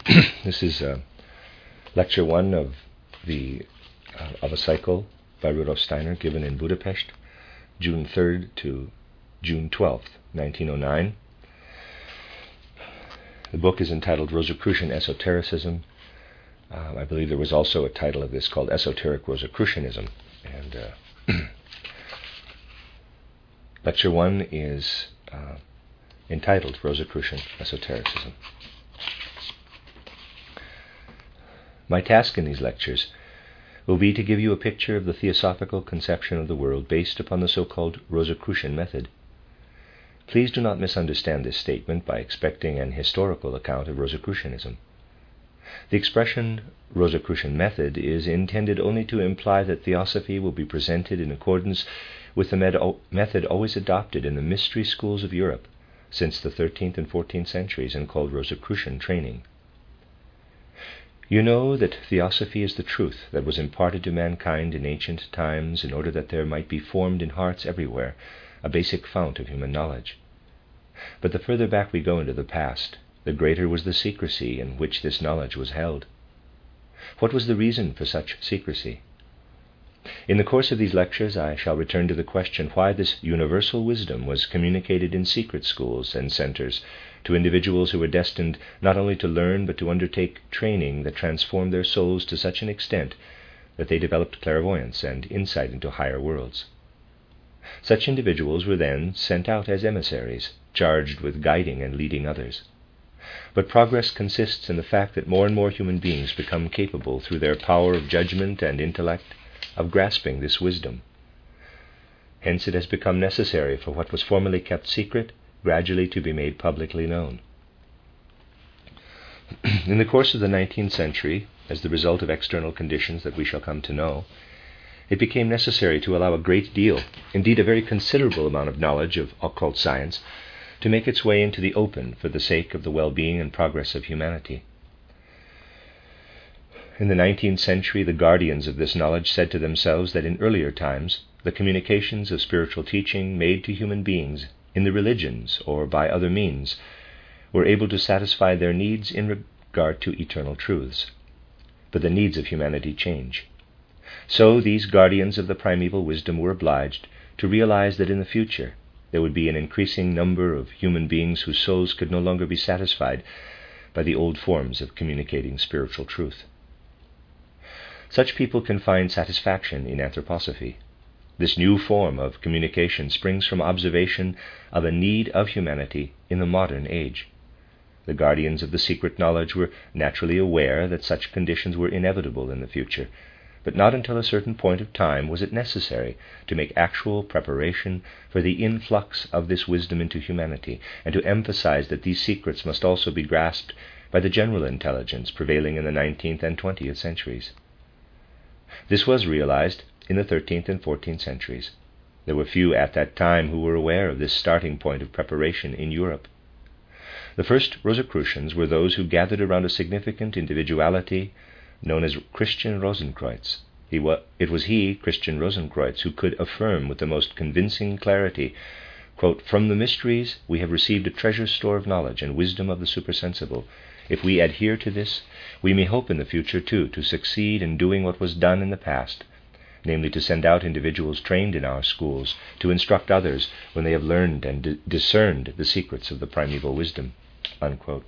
This is lecture one of a cycle by Rudolf Steiner given in Budapest, June 3rd to June 12th, 1909. The book is entitled Rosicrucian Esotericism. I believe there was also a title of this called Esoteric Rosicrucianism. And lecture one is entitled Rosicrucian Esotericism. My task in these lectures will be to give you a picture of the theosophical conception of the world based upon the so-called Rosicrucian method. Please do not misunderstand this statement by expecting an historical account of Rosicrucianism. The expression Rosicrucian method is intended only to imply that theosophy will be presented in accordance with the method always adopted in the mystery schools of Europe since the 13th and 14th centuries and called Rosicrucian training. You know that theosophy is the truth that was imparted to mankind in ancient times in order that there might be formed in hearts everywhere a basic fount of human knowledge. But the further back we go into the past, the greater was the secrecy in which this knowledge was held. What was the reason for such secrecy? In the course of these lectures I shall return to the question why this universal wisdom was communicated in secret schools and centers to individuals who were destined not only to learn but to undertake training that transformed their souls to such an extent that they developed clairvoyance and insight into higher worlds. Such individuals were then sent out as emissaries, charged with guiding and leading others. But progress consists in the fact that more and more human beings become capable, through their power of judgment and intellect, of grasping this wisdom. Hence it has become necessary for what was formerly kept secret gradually to be made publicly known. In the course of the 19th century, as the result of external conditions that we shall come to know, it became necessary to allow a great deal, indeed a very considerable amount of knowledge of occult science, to make its way into the open for the sake of the well-being and progress of humanity. In the 19th century, the guardians of this knowledge said to themselves that in earlier times, the communications of spiritual teaching made to human beings in the religions or by other means were able to satisfy their needs in regard to eternal truths. But the needs of humanity change. So these guardians of the primeval wisdom were obliged to realize that in the future there would be an increasing number of human beings whose souls could no longer be satisfied by the old forms of communicating spiritual truth. Such people can find satisfaction in anthroposophy. This new form of communication springs from observation of a need of humanity in the modern age. The guardians of the secret knowledge were naturally aware that such conditions were inevitable in the future, but not until a certain point of time was it necessary to make actual preparation for the influx of this wisdom into humanity, and to emphasize that these secrets must also be grasped by the general intelligence prevailing in the 19th and 20th centuries. This was realized in the 13th and 14th centuries. There were few at that time who were aware of this starting point of preparation in Europe. The first Rosicrucians were those who gathered around a significant individuality known as Christian Rosenkreuz. It was he, Christian Rosenkreuz, who could affirm with the most convincing clarity, quote, "From the mysteries we have received a treasure store of knowledge and wisdom of the supersensible. If we adhere to this, we may hope in the future, too, to succeed in doing what was done in the past, namely to send out individuals trained in our schools to instruct others when they have learned and discerned the secrets of the primeval wisdom." Unquote.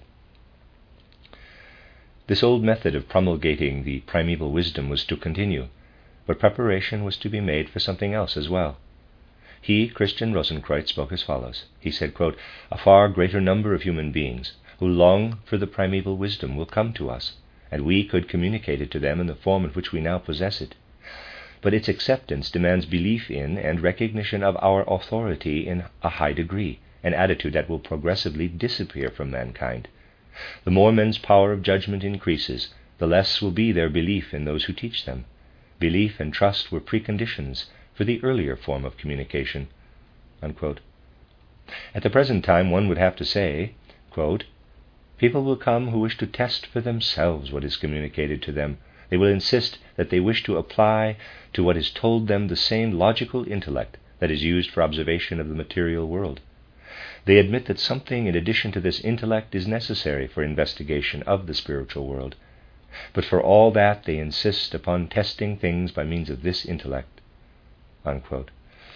This old method of promulgating the primeval wisdom was to continue, but preparation was to be made for something else as well. He, Christian Rosenkreuz, spoke as follows. He said, quote, "A far greater number of human beings who long for the primeval wisdom will come to us, and we could communicate it to them in the form in which we now possess it. But its acceptance demands belief in and recognition of our authority in a high degree, an attitude that will progressively disappear from mankind. The more men's power of judgment increases, the less will be their belief in those who teach them. Belief and trust were preconditions for the earlier form of communication." Unquote. At the present time, one would have to say, quote, "People will come who wish to test for themselves what is communicated to them. They will insist that they wish to apply to what is told them the same logical intellect that is used for observation of the material world. They admit that something in addition to this intellect is necessary for investigation of the spiritual world, but for all that they insist upon testing things by means of this intellect." Unquote.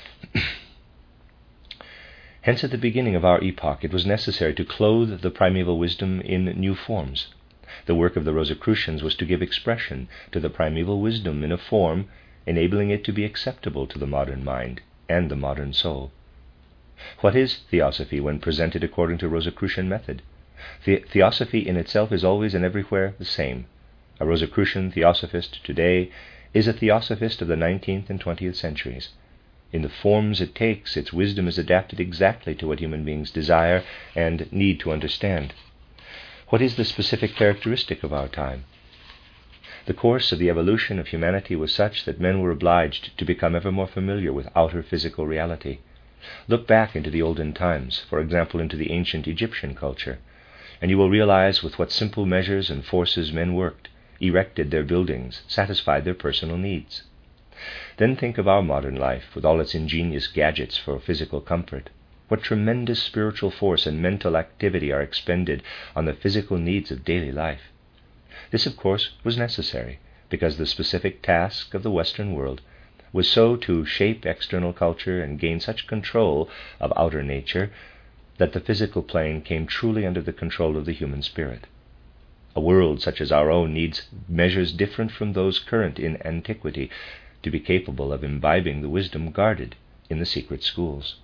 Hence, at the beginning of our epoch, it was necessary to clothe the primeval wisdom in new forms. The work of the Rosicrucians was to give expression to the primeval wisdom in a form enabling it to be acceptable to the modern mind and the modern soul. What is theosophy when presented according to Rosicrucian method? Theosophy in itself is always and everywhere the same. A Rosicrucian theosophist today is a theosophist of the 19th and 20th centuries. In the forms it takes, its wisdom is adapted exactly to what human beings desire and need to understand. What is the specific characteristic of our time? The course of the evolution of humanity was such that men were obliged to become ever more familiar with outer physical reality. Look back into the olden times, for example, into the ancient Egyptian culture, and you will realize with what simple measures and forces men worked, erected their buildings, satisfied their personal needs. Then think of our modern life, with all its ingenious gadgets for physical comfort. What tremendous spiritual force and mental activity are expended on the physical needs of daily life. This, of course, was necessary, because the specific task of the Western world was so to shape external culture and gain such control of outer nature that the physical plane came truly under the control of the human spirit. A world such as our own needs measures different from those current in antiquity to be capable of imbibing the wisdom guarded in the secret schools.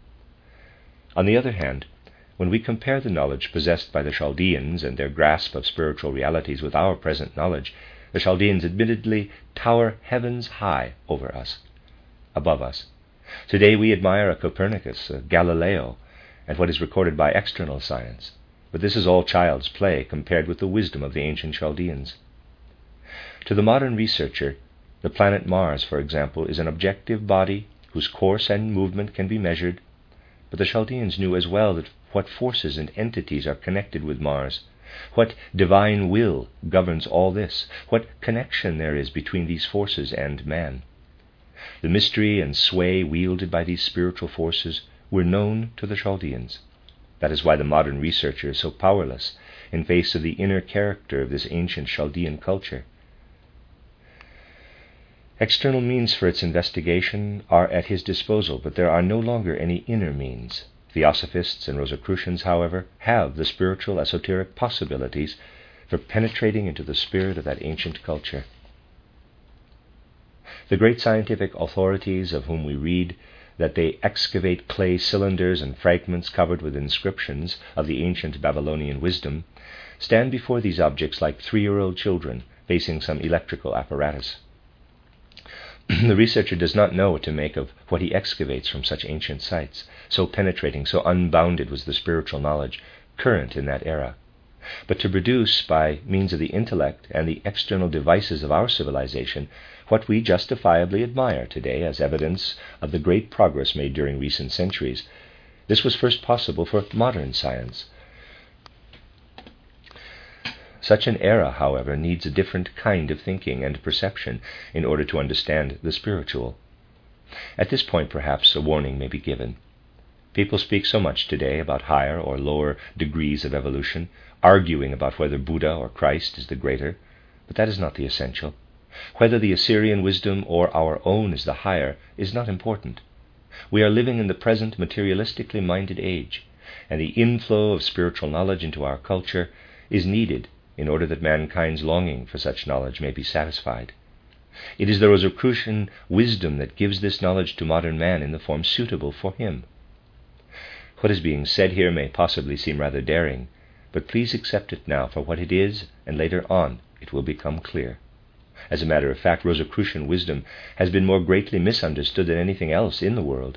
On the other hand, when we compare the knowledge possessed by the Chaldeans and their grasp of spiritual realities with our present knowledge, the Chaldeans admittedly tower heavens high over us, above us. Today we admire a Copernicus, a Galileo, and what is recorded by external science, but this is all child's play compared with the wisdom of the ancient Chaldeans. To the modern researcher, the planet Mars, for example, is an objective body whose course and movement can be measured, but the Chaldeans knew as well that what forces and entities are connected with Mars, what divine will governs all this, what connection there is between these forces and man. The mystery and sway wielded by these spiritual forces were known to the Chaldeans. That is why the modern researcher is so powerless in face of the inner character of this ancient Chaldean culture. External means for its investigation are at his disposal, but there are no longer any inner means. Theosophists and Rosicrucians, however, have the spiritual esoteric possibilities for penetrating into the spirit of that ancient culture. The great scientific authorities of whom we read that they excavate clay cylinders and fragments covered with inscriptions of the ancient Babylonian wisdom stand before these objects like 3-year-old children facing some electrical apparatus. The researcher does not know what to make of what he excavates from such ancient sites. So penetrating, so unbounded was the spiritual knowledge current in that era. But to produce, by means of the intellect and the external devices of our civilization, what we justifiably admire today as evidence of the great progress made during recent centuries, this was first possible for modern science. Such an era, however, needs a different kind of thinking and perception in order to understand the spiritual. At this point, perhaps, a warning may be given. People speak so much today about higher or lower degrees of evolution, arguing about whether Buddha or Christ is the greater, but that is not the essential. Whether the Assyrian wisdom or our own is the higher is not important. We are living in the present materialistically minded age, and the inflow of spiritual knowledge into our culture is needed in order that mankind's longing for such knowledge may be satisfied. It is the Rosicrucian wisdom that gives this knowledge to modern man in the form suitable for him. What is being said here may possibly seem rather daring, but please accept it now for what it is, and later on it will become clear. As a matter of fact, Rosicrucian wisdom has been more greatly misunderstood than anything else in the world.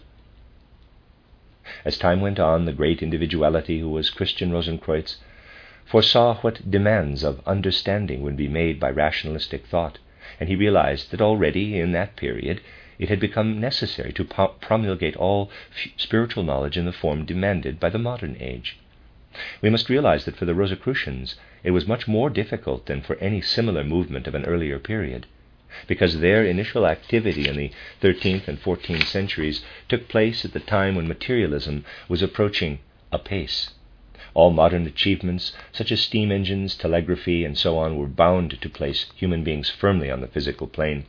As time went on, the great individuality who was Christian Rosenkreuz foresaw what demands of understanding would be made by rationalistic thought, and he realized that already in that period it had become necessary to promulgate all spiritual knowledge in the form demanded by the modern age. We must realize that for the Rosicrucians it was much more difficult than for any similar movement of an earlier period. because their initial activity in the 13th and 14th centuries took place at the time when materialism was approaching apace. All modern achievements, such as steam engines, telegraphy, and so on, were bound to place human beings firmly on the physical plane.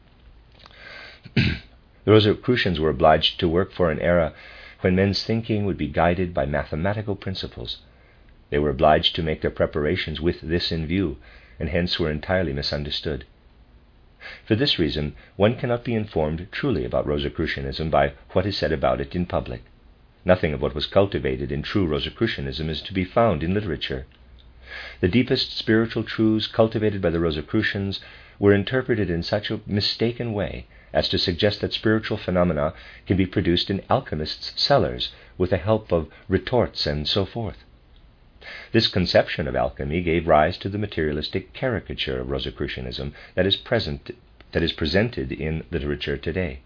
The Rosicrucians were obliged to work for an era when men's thinking would be guided by mathematical principles. They were obliged to make their preparations with this in view, and hence were entirely misunderstood. For this reason, one cannot be informed truly about Rosicrucianism by what is said about it in public. Nothing of what was cultivated in true Rosicrucianism is to be found in literature. The deepest spiritual truths cultivated by the Rosicrucians were interpreted in such a mistaken way as to suggest that spiritual phenomena can be produced in alchemists' cellars with the help of retorts and so forth. This conception of alchemy gave rise to the materialistic caricature of Rosicrucianism that is presented in literature today.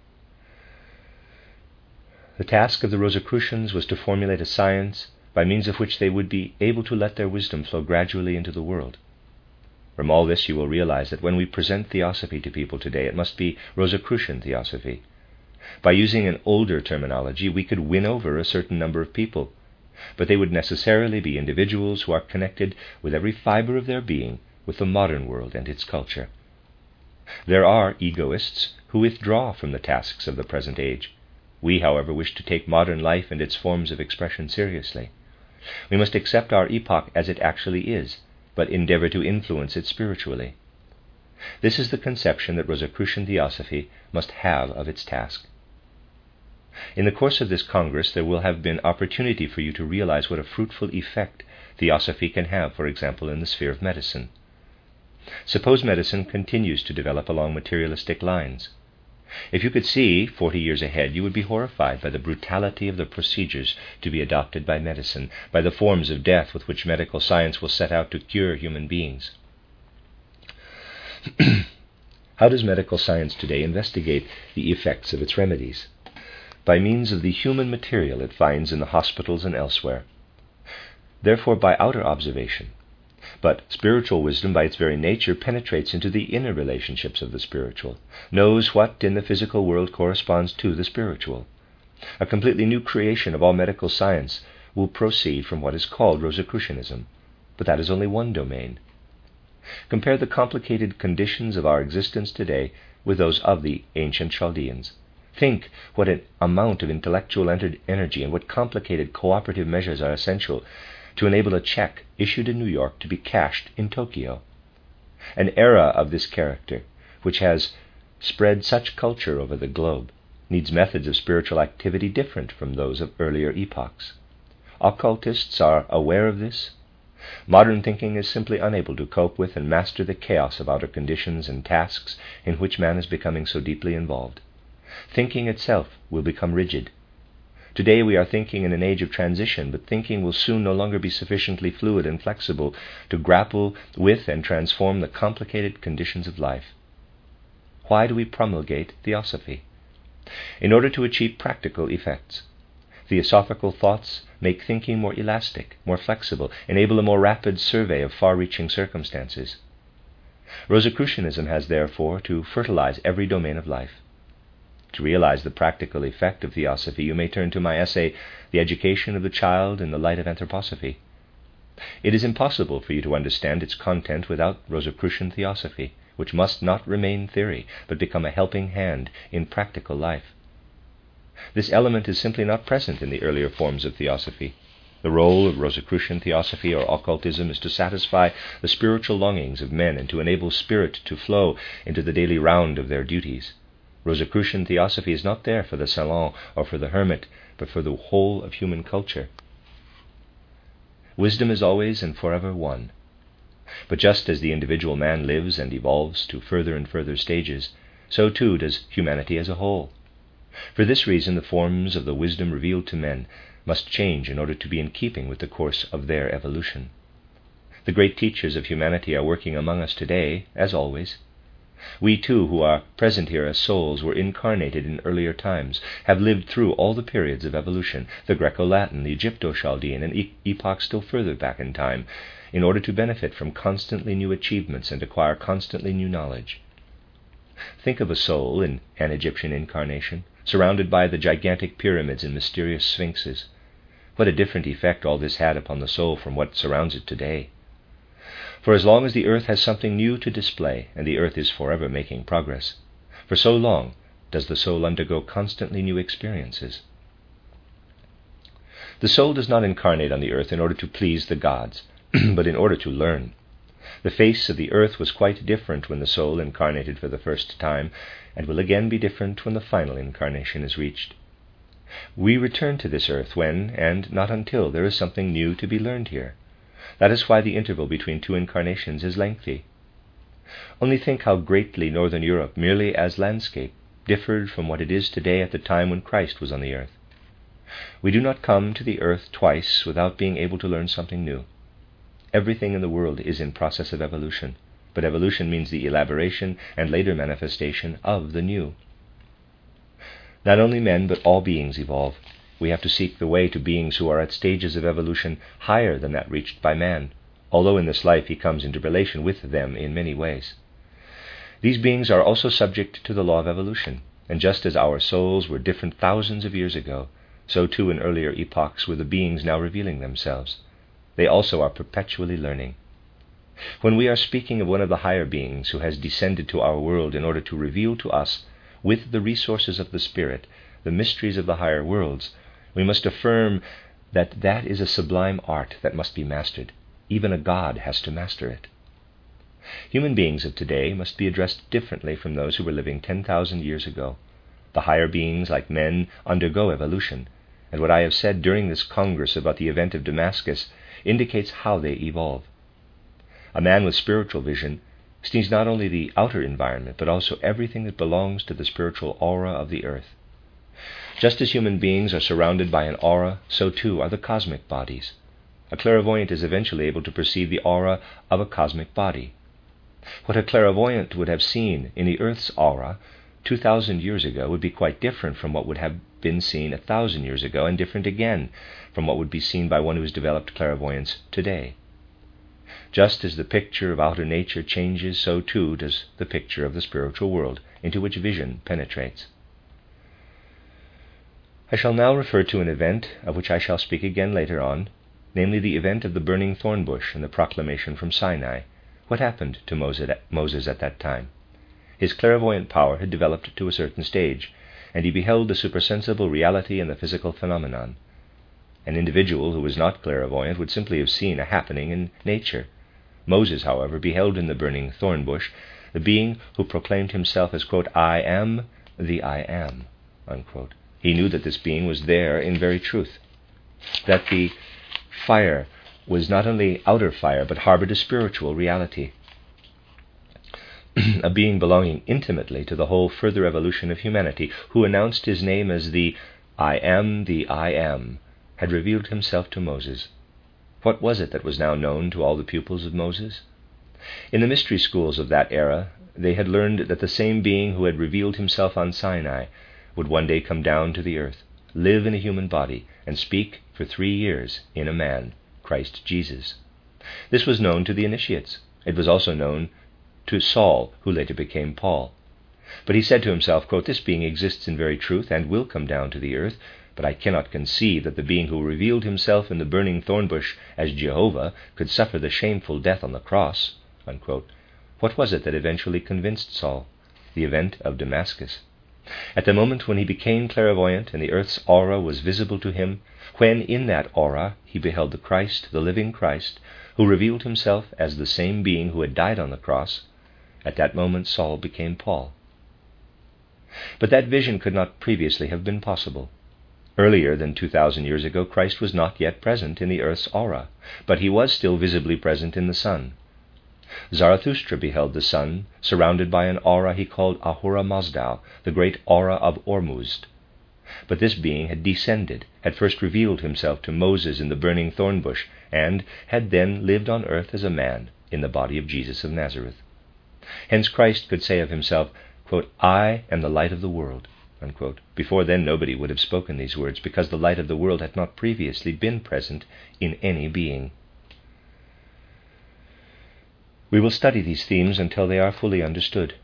The task of the Rosicrucians was to formulate a science by means of which they would be able to let their wisdom flow gradually into the world. From all this you will realize that when we present theosophy to people today, it must be Rosicrucian theosophy. By using an older terminology, we could win over a certain number of people, but they would necessarily be individuals who are connected with every fiber of their being with the modern world and its culture. There are egoists who withdraw from the tasks of the present age. We, however, wish to take modern life and its forms of expression seriously. We must accept our epoch as it actually is, but endeavor to influence it spiritually. This is the conception that Rosicrucian theosophy must have of its task. In the course of this Congress, there will have been opportunity for you to realize what a fruitful effect theosophy can have, for example, in the sphere of medicine. Suppose medicine continues to develop along materialistic lines. If you could see 40 years ahead, you would be horrified by the brutality of the procedures to be adopted by medicine, by the forms of death with which medical science will set out to cure human beings. How does medical science today investigate the effects of its remedies? By means of the human material it finds in the hospitals and elsewhere. Therefore, by outer observation. But spiritual wisdom, by its very nature, penetrates into the inner relationships of the spiritual, knows what in the physical world corresponds to the spiritual. A completely new creation of all medical science will proceed from what is called Rosicrucianism, but that is only one domain. Compare the complicated conditions of our existence today with those of the ancient Chaldeans. Think what an amount of intellectual energy and what complicated cooperative measures are essential to enable a check issued in New York to be cashed in Tokyo. An era of this character, which has spread such culture over the globe, needs methods of spiritual activity different from those of earlier epochs. Occultists are aware of this. Modern thinking is simply unable to cope with and master the chaos of outer conditions and tasks in which man is becoming so deeply involved. Thinking itself will become rigid. Today we are thinking in an age of transition, but thinking will soon no longer be sufficiently fluid and flexible to grapple with and transform the complicated conditions of life. Why do we promulgate theosophy? In order to achieve practical effects. Theosophical thoughts make thinking more elastic, more flexible, enable a more rapid survey of far-reaching circumstances. Rosicrucianism has therefore to fertilize every domain of life. To realize the practical effect of theosophy, you may turn to my essay, The Education of the Child in the Light of Anthroposophy. It is impossible for you to understand its content without Rosicrucian theosophy, which must not remain theory, but become a helping hand in practical life. This element is simply not present in the earlier forms of theosophy. The role of Rosicrucian theosophy or occultism is to satisfy the spiritual longings of men and to enable spirit to flow into the daily round of their duties. Rosicrucian theosophy is not there for the salon or for the hermit, but for the whole of human culture. Wisdom is always and forever one. But just as the individual man lives and evolves to further and further stages, so too does humanity as a whole. For this reason, the forms of the wisdom revealed to men must change in order to be in keeping with the course of their evolution. The great teachers of humanity are working among us today, as always. We too, who are present here as souls, were incarnated in earlier times, have lived through all the periods of evolution, the Greco-Latin, the Egypto-Chaldean, and epochs still further back in time, in order to benefit from constantly new achievements and acquire constantly new knowledge. Think of a soul in an Egyptian incarnation, surrounded by the gigantic pyramids and mysterious sphinxes. What a different effect all this had upon the soul from what surrounds it today. For as long as the earth has something new to display, and the earth is forever making progress, for so long does the soul undergo constantly new experiences. The soul does not incarnate on the earth in order to please the gods, but in order to learn. The face of the earth was quite different when the soul incarnated for the first time, and will again be different when the final incarnation is reached. We return to this earth when, and not until, there is something new to be learned here. That is why the interval between two incarnations is lengthy. Only think how greatly Northern Europe, merely as landscape, differed from what it is today at the time when Christ was on the earth. We do not come to the earth twice without being able to learn something new. Everything in the world is in process of evolution, but evolution means the elaboration and later manifestation of the new. Not only men, but all beings evolve. We have to seek the way to beings who are at stages of evolution higher than that reached by man, although in this life he comes into relation with them in many ways. These beings are also subject to the law of evolution, and just as our souls were different thousands of years ago, so too in earlier epochs were the beings now revealing themselves. They also are perpetually learning. When we are speaking of one of the higher beings who has descended to our world in order to reveal to us, with the resources of the Spirit, the mysteries of the higher worlds, we must affirm that that is a sublime art that must be mastered. Even a god has to master it. Human beings of today must be addressed differently from those who were living 10,000 years ago. The higher beings, like men, undergo evolution, and what I have said during this Congress about the event of Damascus indicates how they evolve. A man with spiritual vision sees not only the outer environment, but also everything that belongs to the spiritual aura of the earth. Just as human beings are surrounded by an aura, so too are the cosmic bodies. A clairvoyant is eventually able to perceive the aura of a cosmic body. What a clairvoyant would have seen in the earth's aura 2,000 years ago would be quite different from what would have been seen 1,000 years ago, and different again from what would be seen by one who has developed clairvoyance today. Just as the picture of outer nature changes, so too does the picture of the spiritual world, into which vision penetrates. I shall now refer to an event of which I shall speak again later on, namely the event of the burning thorn bush and the proclamation from Sinai. What happened to Moses at that time? His clairvoyant power had developed to a certain stage, and he beheld the supersensible reality in the physical phenomenon. An individual who was not clairvoyant would simply have seen a happening in nature. Moses, however, beheld in the burning thorn bush the being who proclaimed himself as, quote, "I am the I am," unquote. He knew that this being was there in very truth, that the fire was not only outer fire, but harbored a spiritual reality, a being belonging intimately to the whole further evolution of humanity, who announced his name as the I am, had revealed himself to Moses. What was it that was now known to all the pupils of Moses? In the mystery schools of that era, they had learned that the same being who had revealed himself on Sinai would one day come down to the earth, live in a human body, and speak for 3 years in a man, Christ Jesus. This was known to the initiates. It was also known to Saul, who later became Paul. But he said to himself, quote, "This being exists in very truth and will come down to the earth, but I cannot conceive that the being who revealed himself in the burning thorn bush as Jehovah could suffer the shameful death on the cross," unquote. What was it that eventually convinced Saul? The event of Damascus. At the moment when he became clairvoyant and the earth's aura was visible to him, when in that aura he beheld the Christ, the living Christ, who revealed himself as the same being who had died on the cross, at that moment Saul became Paul. But that vision could not previously have been possible. Earlier than 2,000 years ago, Christ was not yet present in the earth's aura, but he was still visibly present in the sun. Zarathustra beheld the sun, surrounded by an aura he called Ahura Mazda, the great aura of Ormuzd. But this being had descended, had first revealed himself to Moses in the burning thorn bush, and had then lived on earth as a man in the body of Jesus of Nazareth. Hence Christ could say of himself, quote, "I am the light of the world," unquote. Before then nobody would have spoken these words, because the light of the world had not previously been present in any being. We will study these themes until they are fully understood.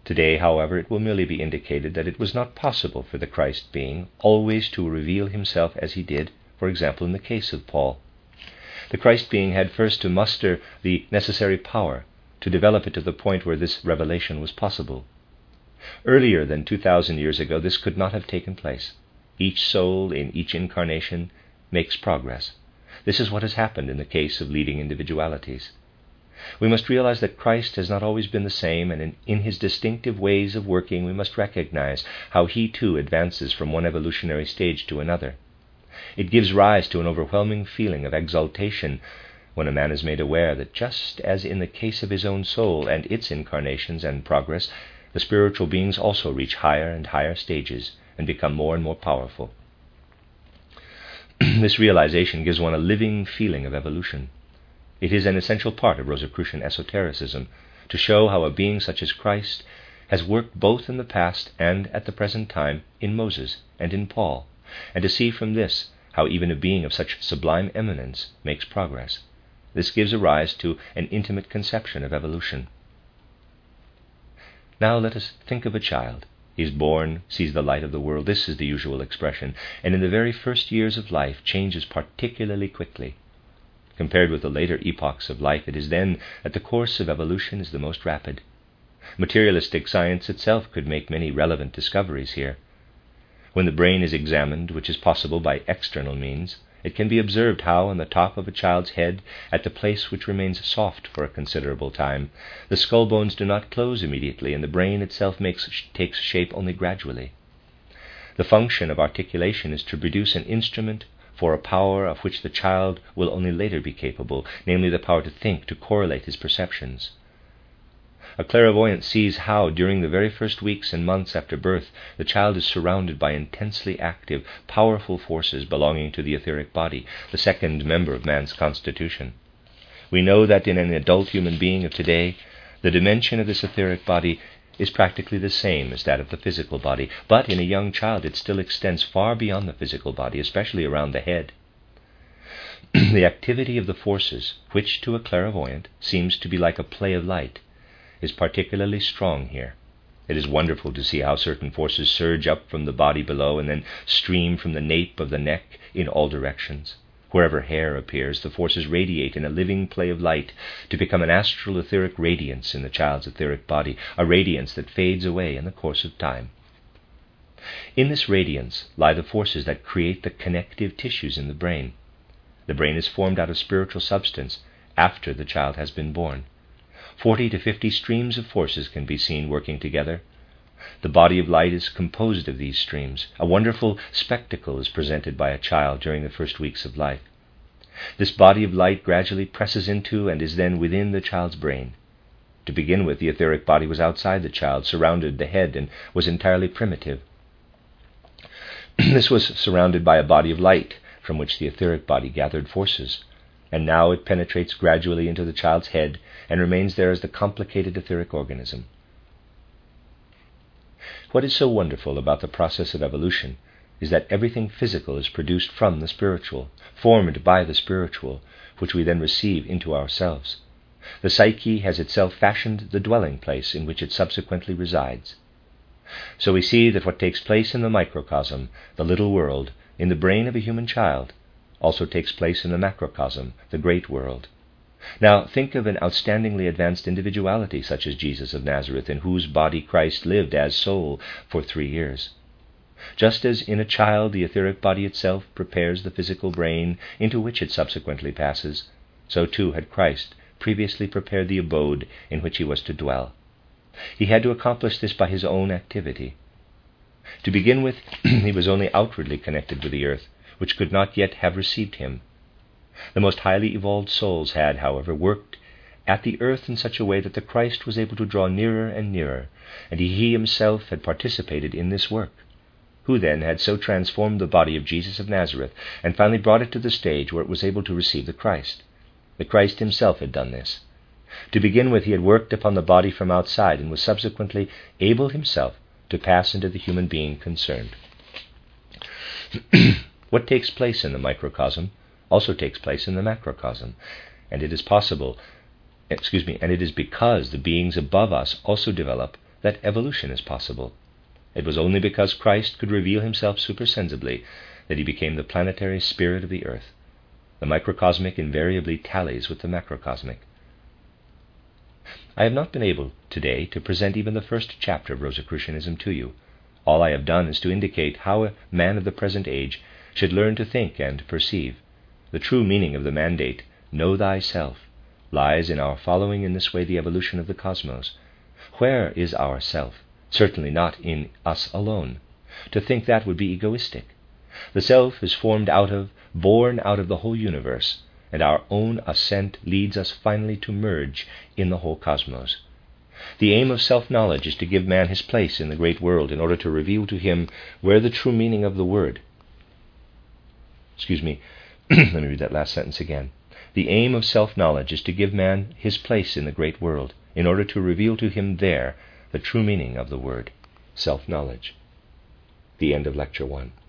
Today, however, it will merely be indicated that it was not possible for the Christ being always to reveal himself as he did, for example, in the case of Paul. The Christ being had first to muster the necessary power to develop it to the point where this revelation was possible. Earlier than 2,000 years ago, this could not have taken place. Each soul in each incarnation makes progress. This is what has happened in the case of leading individualities. We must realize that Christ has not always been the same, and in his distinctive ways of working we must recognize how he too advances from one evolutionary stage to another. It gives rise to an overwhelming feeling of exaltation when a man is made aware that just as in the case of his own soul and its incarnations and progress, the spiritual beings also reach higher and higher stages and become more and more powerful. This realization gives one a living feeling of evolution. It is an essential part of Rosicrucian esotericism to show how a being such as Christ has worked both in the past and at the present time in Moses and in Paul, and to see from this how even a being of such sublime eminence makes progress. This gives rise to an intimate conception of evolution. Now let us think of a child. He is born, sees the light of the world, this is the usual expression, and in the very first years of life changes particularly quickly. Compared with the later epochs of life, it is then that the course of evolution is the most rapid. Materialistic science itself could make many relevant discoveries here. When the brain is examined, which is possible by external means, it can be observed how on the top of a child's head, at the place which remains soft for a considerable time, the skull bones do not close immediately, and the brain itself takes shape only gradually. The function of articulation is to produce an instrument for a power of which the child will only later be capable, namely the power to think, to correlate his perceptions. A clairvoyant sees how, during the very first weeks and months after birth, the child is surrounded by intensely active, powerful forces belonging to the etheric body, the second member of man's constitution. We know that in an adult human being of today, the dimension of this etheric body is practically the same as that of the physical body, but in a young child it still extends far beyond the physical body, especially around the head. The activity of the forces, which to a clairvoyant seems to be like a play of light, is particularly strong here. It is wonderful to see how certain forces surge up from the body below and then stream from the nape of the neck in all directions. Wherever hair appears, the forces radiate in a living play of light to become an astral etheric radiance in the child's etheric body, a radiance that fades away in the course of time. In this radiance lie the forces that create the connective tissues in the brain. The brain is formed out of spiritual substance after the child has been born. 40 to 50 streams of forces can be seen working together. The body of light is composed of these streams. A wonderful spectacle is presented by a child during the first weeks of life. This body of light gradually presses into and is then within the child's brain. To begin with, the etheric body was outside the child, surrounded the head, and was entirely primitive. This was surrounded by a body of light from which the etheric body gathered forces, and now it penetrates gradually into the child's head and remains there as the complicated etheric organism. What is so wonderful about the process of evolution is that everything physical is produced from the spiritual, formed by the spiritual, which we then receive into ourselves. The psyche has itself fashioned the dwelling place in which it subsequently resides. So we see that what takes place in the microcosm, the little world, in the brain of a human child, also takes place in the macrocosm, the great world. Now think of an outstandingly advanced individuality such as Jesus of Nazareth, in whose body Christ lived as soul for 3 years. Just as in a child the etheric body itself prepares the physical brain into which it subsequently passes, so too had Christ previously prepared the abode in which he was to dwell. He had to accomplish this by his own activity. To begin with, he was only outwardly connected with the earth, which could not yet have received him. The most highly evolved souls had, however, worked at the earth in such a way that the Christ was able to draw nearer and nearer, and he himself had participated in this work. Who then had so transformed the body of Jesus of Nazareth and finally brought it to the stage where it was able to receive the Christ? The Christ himself had done this. To begin with, he had worked upon the body from outside and was subsequently able himself to pass into the human being concerned. What takes place in the microcosm also takes place in the macrocosm, and it is because the beings above us also develop that evolution is possible. It was only because Christ could reveal himself supersensibly that he became the planetary spirit of the earth. The microcosmic invariably tallies with the macrocosmic. I have not been able today to present even the first chapter of Rosicrucianism to you. All I have done is to indicate how a man of the present age should learn to think and perceive. The true meaning of the mandate, "Know thyself," lies in our following in this way the evolution of the cosmos. Where is our self? Certainly not in us alone. To think that would be egoistic. The self is formed born out of the whole universe, and our own ascent leads us finally to merge in the whole cosmos. The aim of self-knowledge is to give man his place in the great world in order to reveal to him where the true meaning of the word. Let me read that last sentence again. The aim of self-knowledge is to give man his place in the great world in order to reveal to him there the true meaning of the word, self-knowledge. The end of Lecture 1.